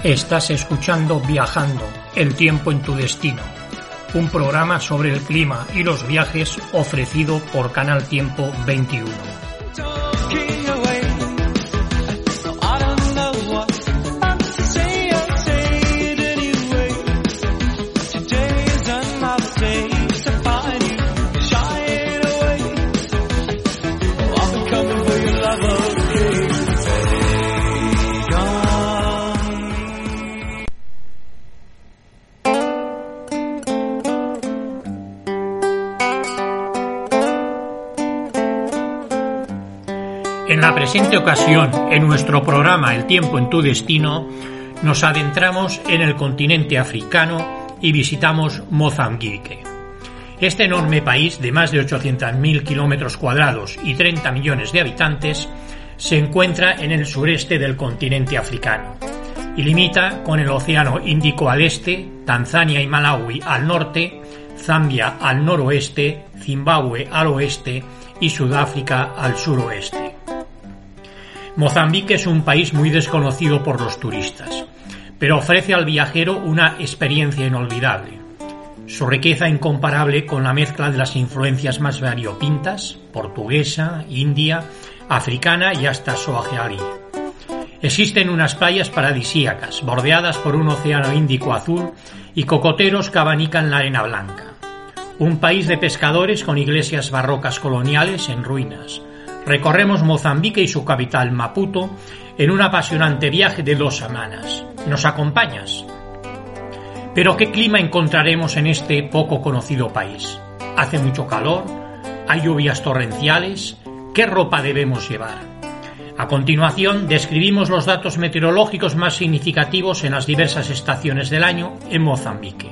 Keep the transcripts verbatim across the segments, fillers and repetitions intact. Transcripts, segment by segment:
Estás escuchando Viajando, el tiempo en tu destino, un programa sobre el clima y los viajes ofrecido por Canal Tiempo veintiuno. En la presente ocasión, en nuestro programa El tiempo en tu destino, nos adentramos en el continente africano y visitamos Mozambique. Este enorme país de más de ochocientos mil kilómetros cuadrados y treinta millones de habitantes se encuentra en el sureste del continente africano y limita con el Océano Índico al este, Tanzania y Malawi al norte, Zambia al noroeste, Zimbabue al oeste y Sudáfrica al suroeste. Mozambique es un país muy desconocido por los turistas, pero ofrece al viajero una experiencia inolvidable. Su riqueza incomparable con la mezcla de las influencias más variopintas, portuguesa, india, africana y hasta swahili. Existen unas playas paradisíacas, bordeadas por un océano Índico azul y cocoteros que abanican la arena blanca. Un país de pescadores con iglesias barrocas coloniales en ruinas. Recorremos Mozambique y su capital, Maputo, en un apasionante viaje de dos semanas. ¿Nos acompañas? ¿Pero qué clima encontraremos en este poco conocido país? ¿Hace mucho calor? ¿Hay lluvias torrenciales? ¿Qué ropa debemos llevar? A continuación, describimos los datos meteorológicos más significativos en las diversas estaciones del año en Mozambique.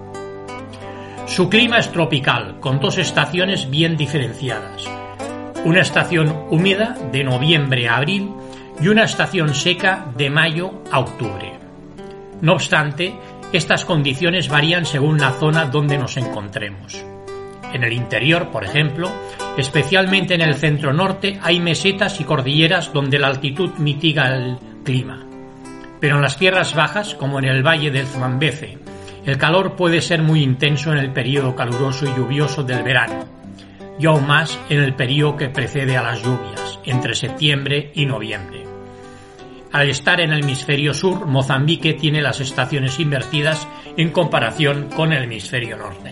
Su clima es tropical, con dos estaciones bien diferenciadas. Una estación húmeda de noviembre a abril y una estación seca de mayo a octubre. No obstante, estas condiciones varían según la zona donde nos encontremos. En el interior, por ejemplo, especialmente en el centro norte, hay mesetas y cordilleras donde la altitud mitiga el clima. Pero en las tierras bajas, como en el valle del Zambeze, el calor puede ser muy intenso en el periodo caluroso y lluvioso del verano, y aún más en el periodo que precede a las lluvias, entre septiembre y noviembre. Al estar en el hemisferio sur, Mozambique tiene las estaciones invertidas en comparación con el hemisferio norte.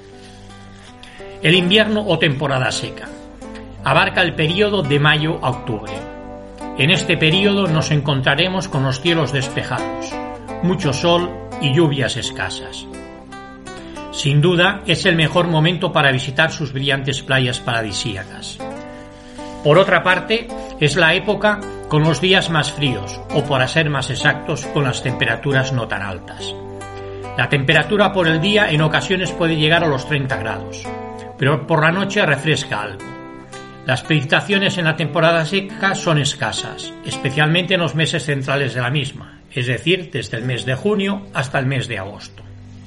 El invierno o temporada seca abarca el periodo de mayo a octubre. En este periodo nos encontraremos con los cielos despejados, mucho sol y lluvias escasas. Sin duda, es el mejor momento para visitar sus brillantes playas paradisíacas. Por otra parte, es la época con los días más fríos, o para ser más exactos, con las temperaturas no tan altas. La temperatura por el día en ocasiones puede llegar a los treinta grados, pero por la noche refresca algo. Las precipitaciones en la temporada seca son escasas, especialmente en los meses centrales de la misma, es decir, desde el mes de junio hasta el mes de agosto.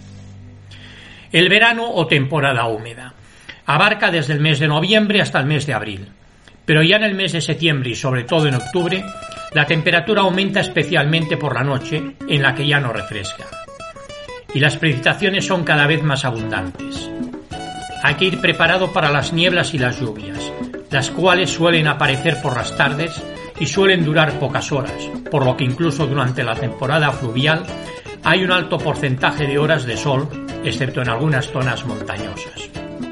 El verano o temporada húmeda abarca desde el mes de noviembre hasta el mes de abril, pero ya en el mes de septiembre y sobre todo en octubre, la temperatura aumenta especialmente por la noche, en la que ya no refresca, y las precipitaciones son cada vez más abundantes. Hay que ir preparado para las nieblas y las lluvias, las cuales suelen aparecer por las tardes y suelen durar pocas horas, por lo que incluso durante la temporada fluvial hay un alto porcentaje de horas de sol, excepto en algunas zonas montañosas.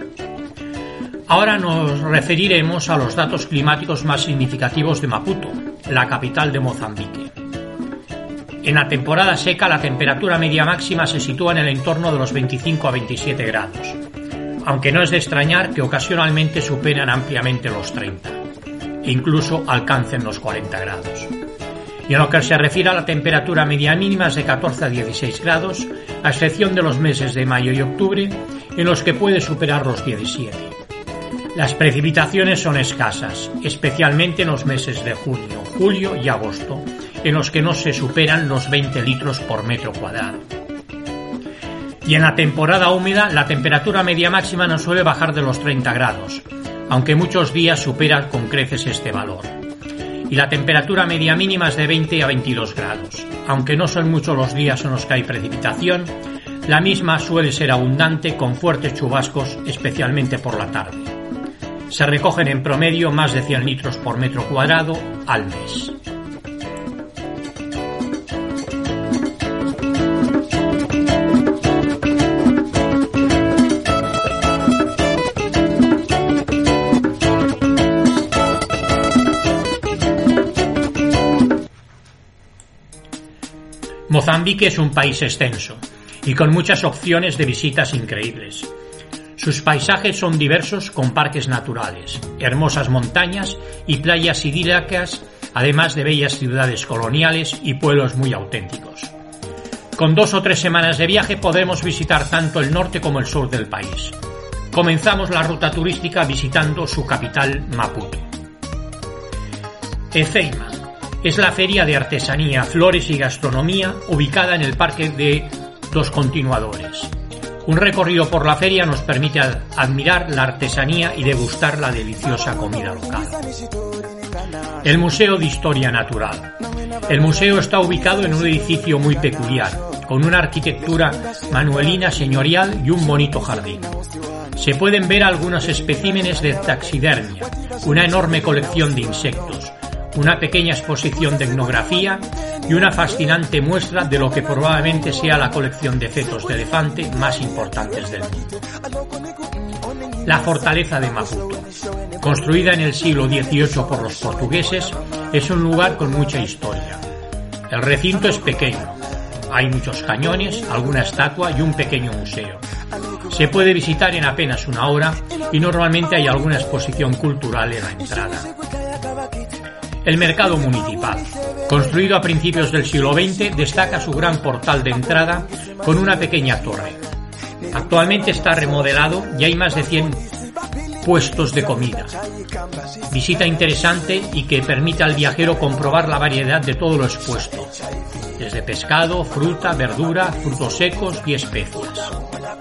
Ahora nos referiremos a los datos climáticos más significativos de Maputo, la capital de Mozambique. En la temporada seca la temperatura media máxima se sitúa en el entorno de los veinticinco a veintisiete grados, aunque no es de extrañar que ocasionalmente superan ampliamente los treinta, e incluso alcancen los cuarenta grados. Y en lo que se refiere a la temperatura media mínima es de catorce a dieciséis grados, a excepción de los meses de mayo y octubre, en los que puede superar los diecisiete. Las precipitaciones son escasas, especialmente en los meses de junio, julio y agosto, en los que no se superan los veinte litros por metro cuadrado. Y en la temporada húmeda, la temperatura media máxima no suele bajar de los treinta grados, aunque muchos días supera con creces este valor. y la temperatura media mínima es de veinte a veintidós grados. Aunque no son muchos los días en los que hay precipitación, la misma suele ser abundante con fuertes chubascos, especialmente por la tarde. Se recogen en promedio más de cien litros por metro cuadrado al mes. Mozambique es un país extenso y con muchas opciones de visitas increíbles. Sus paisajes son diversos con parques naturales, hermosas montañas y playas idílicas, además de bellas ciudades coloniales y pueblos muy auténticos. Con dos o tres semanas de viaje podremos visitar tanto el norte como el sur del país. Comenzamos la ruta turística visitando su capital, Maputo. Efeima es la feria de artesanía, flores y gastronomía ubicada en el Parque de los Continuadores. Un recorrido por la feria nos permite admirar la artesanía y degustar la deliciosa comida local. El Museo de Historia Natural. El museo está ubicado en un edificio muy peculiar, con una arquitectura manuelina señorial y un bonito jardín. Se pueden ver algunos especímenes de taxidermia, una enorme colección de insectos, una pequeña exposición de etnografía y una fascinante muestra de lo que probablemente sea la colección de fetos de elefante más importantes del mundo. La fortaleza de Maputo, construida en el siglo dieciocho por los portugueses, es un lugar con mucha historia. El recinto es pequeño, hay muchos cañones, alguna estatua y un pequeño museo. Se puede visitar en apenas una hora y normalmente hay alguna exposición cultural en la entrada. El mercado municipal, construido a principios del siglo veinte, destaca su gran portal de entrada con una pequeña torre. Actualmente está remodelado y hay más de cien puestos de comida. Visita interesante y que permite al viajero comprobar la variedad de todo lo expuesto, desde pescado, fruta, verdura, frutos secos y especias.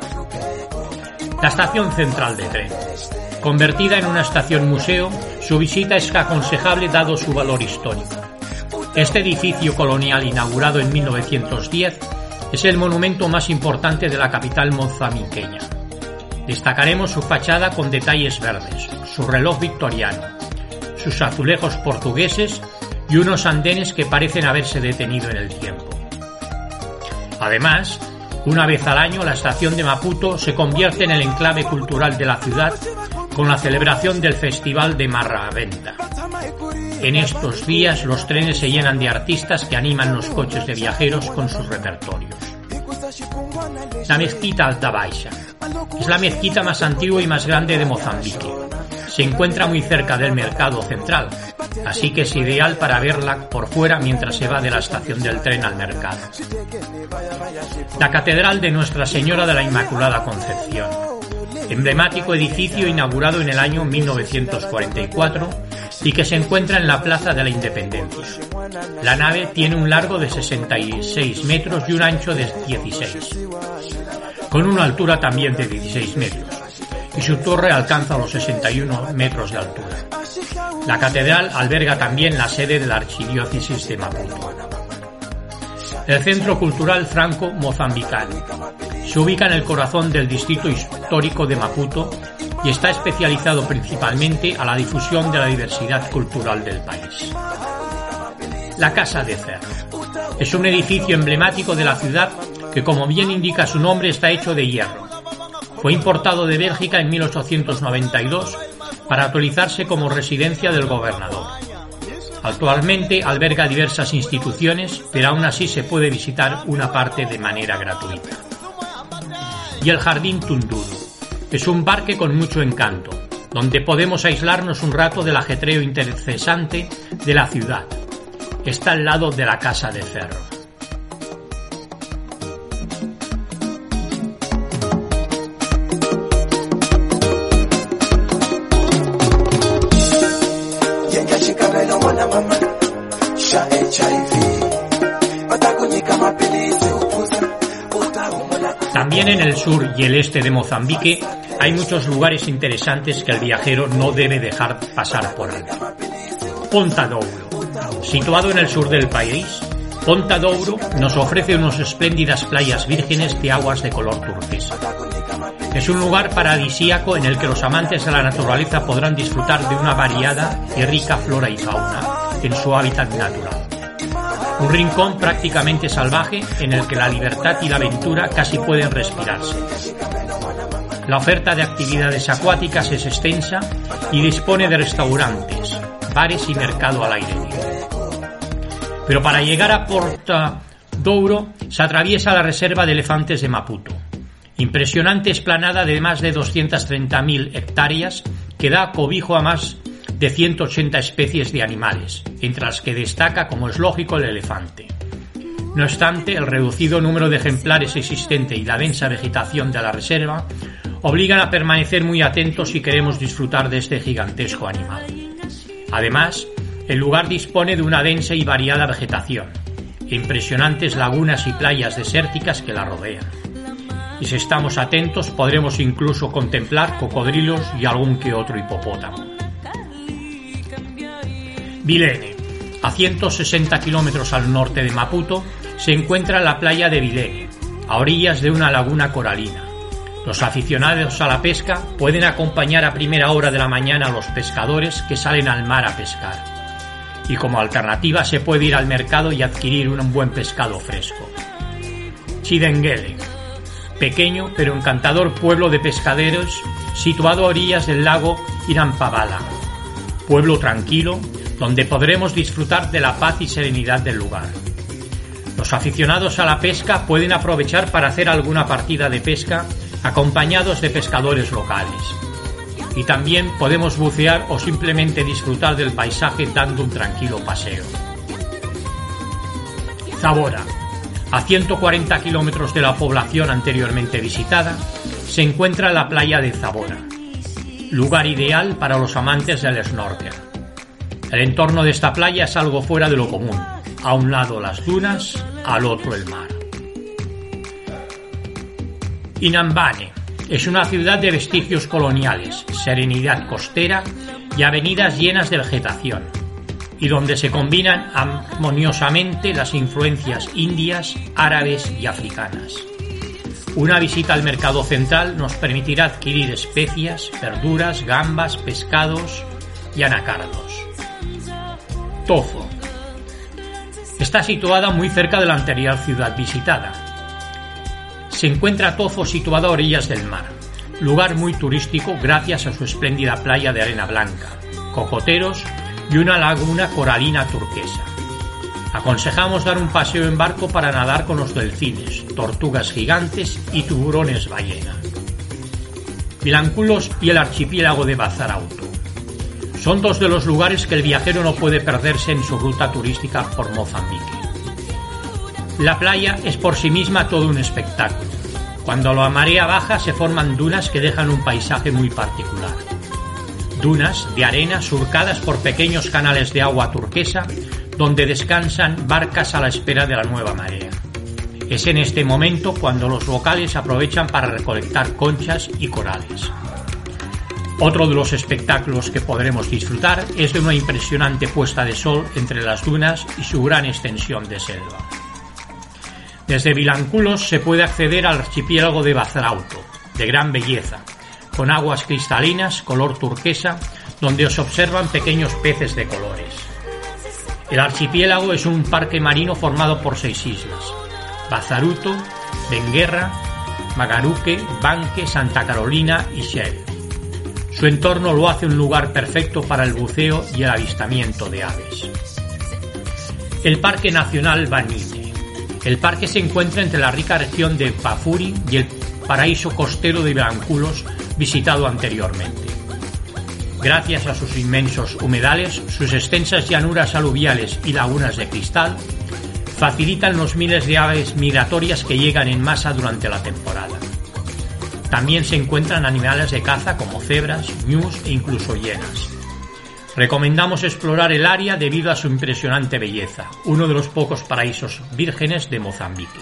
La estación central de tren. Convertida en una estación museo, su visita es aconsejable dado su valor histórico. Este edificio colonial, inaugurado en mil novecientos diez, es el monumento más importante de la capital mozambiqueña. Destacaremos su fachada con detalles verdes, su reloj victoriano, sus azulejos portugueses y unos andenes que parecen haberse detenido en el tiempo. Además, una vez al año la estación de Maputo se convierte en el enclave cultural de la ciudad con la celebración del Festival de Marraventa. En estos días los trenes se llenan de artistas que animan los coches de viajeros con sus repertorios. La mezquita Alta Baixa es la mezquita más antigua y más grande de Mozambique. Se encuentra muy cerca del mercado central, así que es ideal para verla por fuera mientras se va de la estación del tren al mercado. La Catedral de Nuestra Señora de la Inmaculada Concepción, emblemático edificio inaugurado en el año mil novecientos cuarenta y cuatro y que se encuentra en la Plaza de la Independencia. La nave tiene un largo de sesenta y seis metros y un ancho de dieciséis, con una altura también de dieciséis metros, y su torre alcanza los sesenta y uno metros de altura. La catedral alberga también la sede de la Archidiócesis de Maputo. El Centro Cultural Franco-Mozambicano se ubica en el corazón del distrito histórico de Maputo y está especializado principalmente a la difusión de la diversidad cultural del país. La Casa de Ferro es un edificio emblemático de la ciudad que, como bien indica su nombre, está hecho de hierro. Fue importado de Bélgica en mil ochocientos noventa y dos para actualizarse como residencia del gobernador. Actualmente alberga diversas instituciones, pero aún así se puede visitar una parte de manera gratuita. Y el Jardín Tunduru es un parque con mucho encanto, donde podemos aislarnos un rato del ajetreo incesante de la ciudad. Está al lado de la Casa de Ferro. También en el sur y el este de Mozambique hay muchos lugares interesantes que el viajero no debe dejar pasar por alto. Ponta Douro Situado en el sur del país, Ponta Douro nos ofrece unas espléndidas playas vírgenes de aguas de color turquesa. Es un lugar paradisíaco en el que los amantes de la naturaleza podrán disfrutar de una variada y rica flora y fauna en su hábitat natural. Un rincón prácticamente salvaje en el que la libertad y la aventura casi pueden respirarse. La oferta de actividades acuáticas es extensa y dispone de restaurantes, bares y mercado al aire libre. Pero para llegar a Ponta Douro se atraviesa la reserva de elefantes de Maputo, impresionante explanada de más de doscientas treinta mil hectáreas que da cobijo a más de ciento ochenta especies de animales, entre las que destaca, como es lógico, el elefante. No obstante, el reducido número de ejemplares existente y la densa vegetación de la reserva obligan a permanecer muy atentos si queremos disfrutar de este gigantesco animal. Además, el lugar dispone de una densa y variada vegetación, e impresionantes lagunas y playas desérticas que la rodean. Y si estamos atentos, podremos incluso contemplar cocodrilos y algún que otro hipopótamo. Vilene. A ciento sesenta kilómetros al norte de Maputo se encuentra la playa de Vilene, a orillas de una laguna coralina. Los aficionados a la pesca pueden acompañar a primera hora de la mañana a los pescadores que salen al mar a pescar. Y como alternativa se puede ir al mercado y adquirir un buen pescado fresco. Chidenguele. Pequeño pero encantador pueblo de pescaderos situado a orillas del lago Irampabala. Pueblo tranquilo donde podremos disfrutar de la paz y serenidad del lugar. Los aficionados a la pesca pueden aprovechar para hacer alguna partida de pesca acompañados de pescadores locales. Y también podemos bucear o simplemente disfrutar del paisaje dando un tranquilo paseo. Zabora. A ciento cuarenta kilómetros de la población anteriormente visitada, se encuentra la playa de Zabora, lugar ideal para los amantes del snorkel. El entorno de esta playa es algo fuera de lo común, a un lado las dunas, al otro el mar. Inhambane es una ciudad de vestigios coloniales, serenidad costera y avenidas llenas de vegetación, y donde se combinan armoniosamente las influencias indias, árabes y africanas. Una visita al mercado central nos permitirá adquirir especias, verduras, gambas, pescados y anacardos. Tozo. Está situada muy cerca de la anterior ciudad visitada. Se encuentra Tozo situada a orillas del mar, lugar muy turístico gracias a su espléndida playa de arena blanca, cocoteros y una laguna coralina turquesa. Aconsejamos dar un paseo en barco para nadar con los delfines, tortugas gigantes y tiburones ballena. Vilanculos y el archipiélago de Bazarauto. Son dos de los lugares que el viajero no puede perderse en su ruta turística por Mozambique. La playa es por sí misma todo un espectáculo. Cuando la marea baja se forman dunas que dejan un paisaje muy particular. Dunas de arena surcadas por pequeños canales de agua turquesa donde descansan barcas a la espera de la nueva marea. Es en este momento cuando los locales aprovechan para recolectar conchas y corales. Otro de los espectáculos que podremos disfrutar es de una impresionante puesta de sol entre las dunas y su gran extensión de selva. Desde Vilanculos se puede acceder al archipiélago de Bazarauto, de gran belleza, con aguas cristalinas, color turquesa, donde se observan pequeños peces de colores. El archipiélago es un parque marino formado por seis islas: Bazaruto, Benguerra, Magaruque, Banque, Santa Carolina y Shell. Su entorno lo hace un lugar perfecto para el buceo y el avistamiento de aves. El Parque Nacional Banine. El parque se encuentra entre la rica región de Pafuri y el paraíso costero de Vilanculos visitado anteriormente. Gracias a sus inmensos humedales, sus extensas llanuras aluviales y lagunas de cristal, facilitan los miles de aves migratorias que llegan en masa durante la temporada. También se encuentran animales de caza como cebras, ñus e incluso hienas. Recomendamos explorar el área debido a su impresionante belleza, uno de los pocos paraísos vírgenes de Mozambique.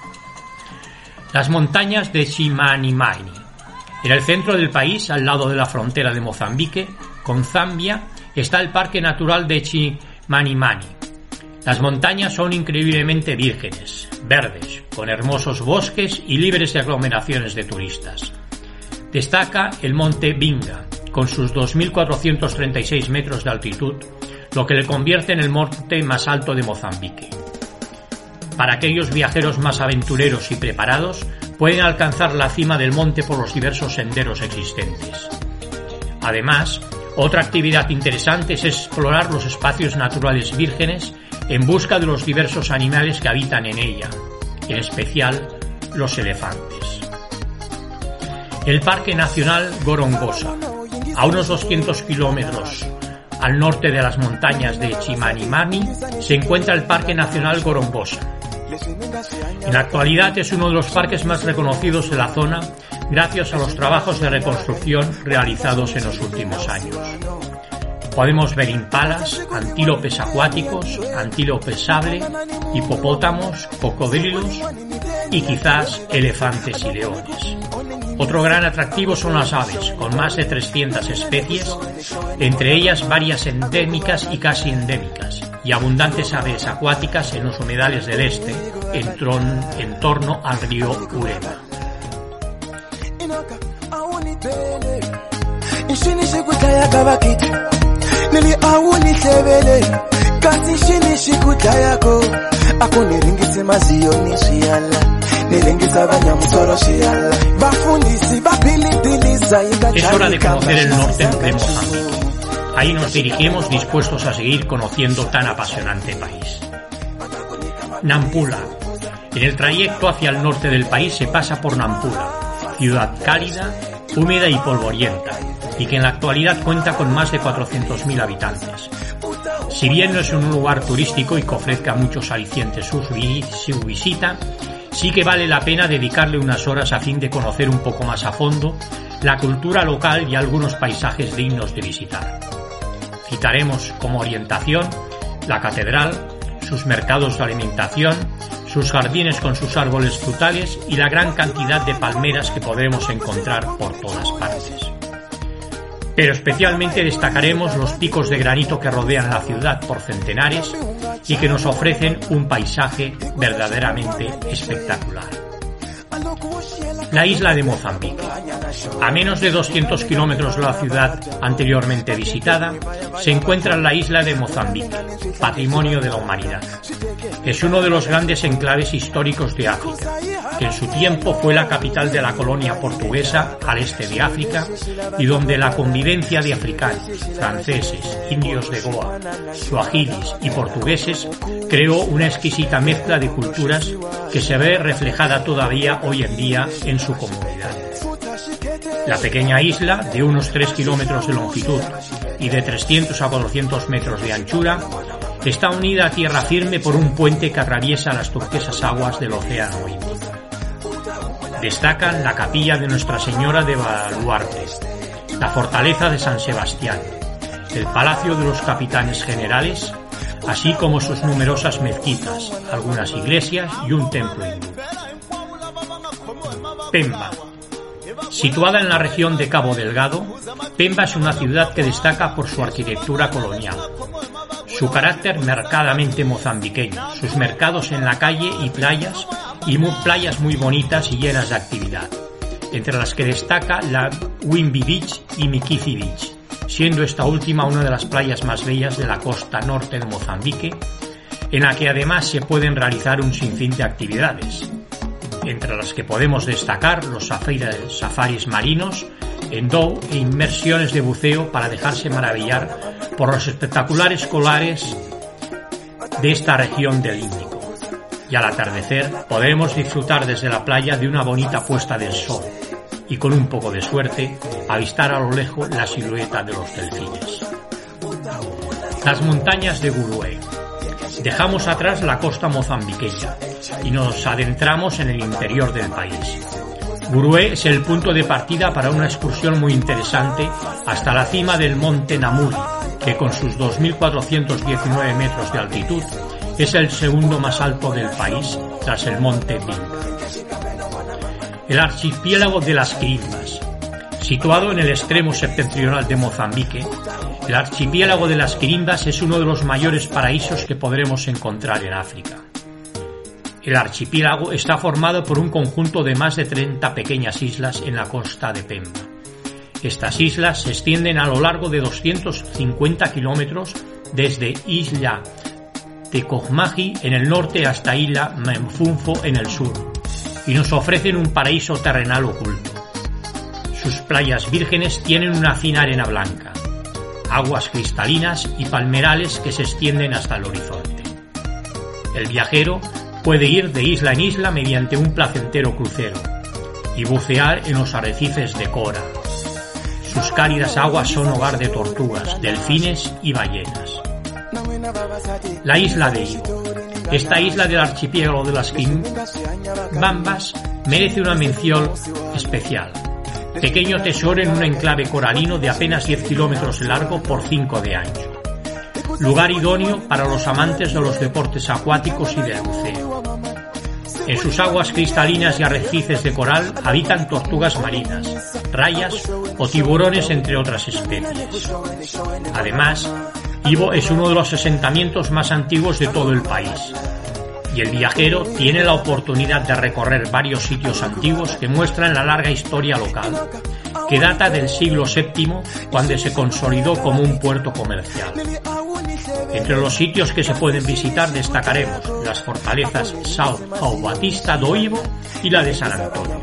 Las montañas de Chimanimani. En el centro del país, al lado de la frontera de Mozambique, con Zambia, está el Parque Natural de Mani Mani. Las montañas son increíblemente vírgenes, verdes, con hermosos bosques y libres de aglomeraciones de turistas. Destaca el monte Vinga, con sus dos mil cuatrocientos treinta y seis metros de altitud, lo que le convierte en el monte más alto de Mozambique. Para aquellos viajeros más aventureros y preparados, pueden alcanzar la cima del monte por los diversos senderos existentes. Además, otra actividad interesante es explorar los espacios naturales vírgenes en busca de los diversos animales que habitan en ella, en especial los elefantes. El Parque Nacional Gorongosa, a unos doscientos kilómetros al norte de las montañas de Chimanimani, se encuentra el Parque Nacional Gorongosa. En la actualidad es uno de los parques más reconocidos de la zona gracias a los trabajos de reconstrucción realizados en los últimos años. Podemos ver impalas, antílopes acuáticos, antílopes sable, hipopótamos, cocodrilos y quizás elefantes y leones. Otro gran atractivo son las aves, con más de trescientas especies, entre ellas varias endémicas y casi endémicas, y abundantes aves acuáticas en los humedales del este, en, tron, en torno al río Urema. Es hora de conocer el norte de Mozambique. Ahí nos dirigimos dispuestos a seguir conociendo tan apasionante país. Nampula. En el trayecto hacia el norte del país se pasa por Nampula, ciudad cálida, húmeda y polvorienta, y que en la actualidad cuenta con más de cuatrocientos mil habitantes. Si bien no es un lugar turístico y que ofrezca muchos alicientes su visita, sí que vale la pena dedicarle unas horas a fin de conocer un poco más a fondo la cultura local y algunos paisajes dignos de visitar. Citaremos como orientación la catedral, sus mercados de alimentación, sus jardines con sus árboles frutales y la gran cantidad de palmeras que podremos encontrar por todas partes. Pero especialmente destacaremos los picos de granito que rodean la ciudad por centenares y que nos ofrecen un paisaje verdaderamente espectacular. La isla de Mozambique. A menos de doscientos kilómetros de la ciudad anteriormente visitada, se encuentra la isla de Mozambique, patrimonio de la humanidad. Es uno de los grandes enclaves históricos de África, que en su tiempo fue la capital de la colonia portuguesa al este de África y donde la convivencia de africanos, franceses, indios de Goa, suahilis y portugueses creó una exquisita mezcla de culturas que se ve reflejada todavía hoy en día en su comunidad. La pequeña isla, de unos tres kilómetros de longitud y de trescientos a cuatrocientos metros de anchura, está unida a tierra firme por un puente que atraviesa las turquesas aguas del Océano Índico. Destacan la capilla de Nuestra Señora de Baluarte, la fortaleza de San Sebastián, el Palacio de los Capitanes Generales, así como sus numerosas mezquitas, algunas iglesias y un templo hindú. Pemba. Situada en la región de Cabo Delgado, Pemba es una ciudad que destaca por su arquitectura colonial, su carácter marcadamente mozambiqueño, sus mercados en la calle y playas, y muy, playas muy bonitas y llenas de actividad, entre las que destaca la Wimby Beach y Mikithi Beach, siendo esta última una de las playas más bellas de la costa norte de Mozambique, en la que además se pueden realizar un sinfín de actividades, entre las que podemos destacar los safaris marinos, endou e inmersiones de buceo para dejarse maravillar por los espectaculares colares de esta región del Índico. Y al atardecer podremos disfrutar desde la playa de una bonita puesta del sol y con un poco de suerte avistar a lo lejos la silueta de los delfines. Las montañas de Gurue. Dejamos atrás la costa mozambiqueña y nos adentramos en el interior del país. Gurue es el punto de partida para una excursión muy interesante hasta la cima del monte Namuli, que con sus dos mil cuatrocientos diecinueve metros de altitud es el segundo más alto del país tras el monte Vinga. El archipiélago de las Quirimbas. Situado en el extremo septentrional de Mozambique, el archipiélago de las Quirimbas es uno de los mayores paraísos que podremos encontrar en África. El archipiélago está formado por un conjunto de más de treinta pequeñas islas en la costa de Pemba. Estas islas se extienden a lo largo de doscientos cincuenta kilómetros desde Isla Tecogmaji en el norte hasta Isla Menfunfo en el sur, y nos ofrecen un paraíso terrenal oculto. Sus playas vírgenes tienen una fina arena blanca, aguas cristalinas y palmerales que se extienden hasta el horizonte. El viajero puede ir de isla en isla mediante un placentero crucero y bucear en los arrecifes de Cora. Sus cálidas aguas son hogar de tortugas, delfines y ballenas. La isla de Ivo. Esta isla del archipiélago de las Quimbambas merece una mención especial. Pequeño tesoro en un enclave coralino de apenas diez kilómetros de largo por cinco de ancho. Lugar idóneo para los amantes de los deportes acuáticos y del buceo. En sus aguas cristalinas y arrecifes de coral habitan tortugas marinas, rayas o tiburones, entre otras especies. Además, Ivo es uno de los asentamientos más antiguos de todo el país, y el viajero tiene la oportunidad de recorrer varios sitios antiguos que muestran la larga historia local, que data del siglo séptimo, cuando se consolidó como un puerto comercial. Entre los sitios que se pueden visitar destacaremos las fortalezas São João Batista do Ivo y la de San Antonio.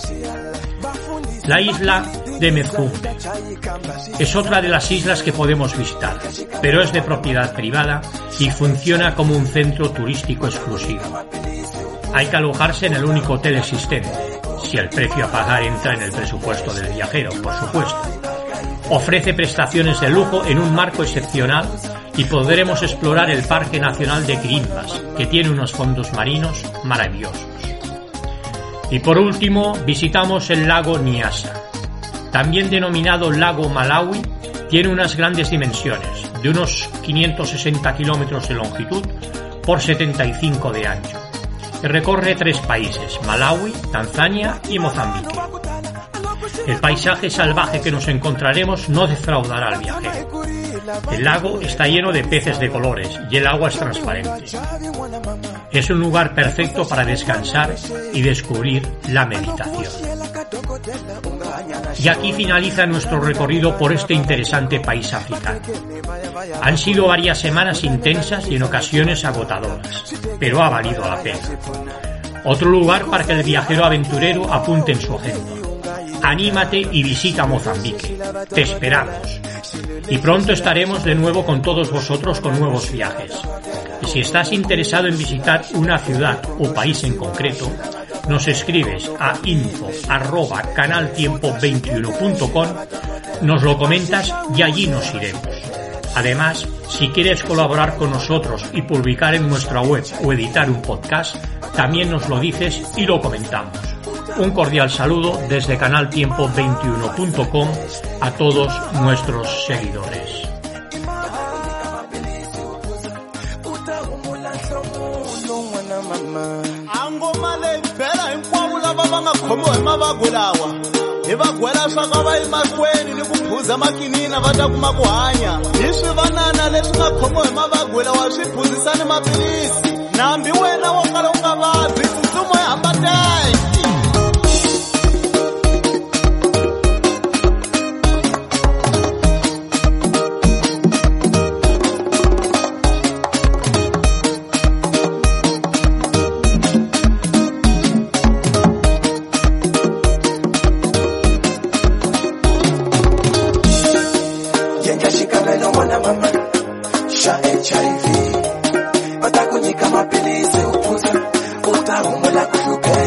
La isla de Mezcumbe es otra de las islas que podemos visitar, pero es de propiedad privada y funciona como un centro turístico exclusivo. Hay que alojarse en el único hotel existente, si el precio a pagar entra en el presupuesto del viajero, por supuesto. Ofrece prestaciones de lujo en un marco excepcional y podremos explorar el Parque Nacional de Quirimbas, que tiene unos fondos marinos maravillosos. Y por último, visitamos el lago Nyasa. También denominado lago Malawi, tiene unas grandes dimensiones, de unos quinientos sesenta kilómetros de longitud por setenta y cinco de ancho, y recorre tres países: Malawi, Tanzania y Mozambique. El paisaje salvaje que nos encontraremos no defraudará al viajero. El lago está lleno de peces de colores y el agua es transparente. Es un lugar perfecto para descansar y descubrir la meditación. Y aquí finaliza nuestro recorrido por este interesante país africano. Han sido varias semanas intensas y en ocasiones agotadoras, pero ha valido la pena. Otro lugar para que el viajero aventurero apunte en su agenda. Anímate y visita Mozambique. Te esperamos. Y pronto estaremos de nuevo con todos vosotros con nuevos viajes. Y si estás interesado en visitar una ciudad o país en concreto, nos escribes a info arroba canaltiempo veintiuno punto com, nos lo comentas y allí nos iremos. Además, si quieres colaborar con nosotros y publicar en nuestra web o editar un podcast, también nos lo dices y lo comentamos. Un cordial saludo desde canaltiempo veintiuno punto com a todos nuestros seguidores. Hivagwela swaka va emahlweni ni ku phuza makinina va ta kuma ku hanya hi swivanana leswi nga khomiwa hi mavagwela wa swi phuzisa ni maphilisi nambi wena wo kala u nga vabyi tsutsuma hi hambateki. H I V, batakunyika mapilisi upuza, utahumula kuhluke.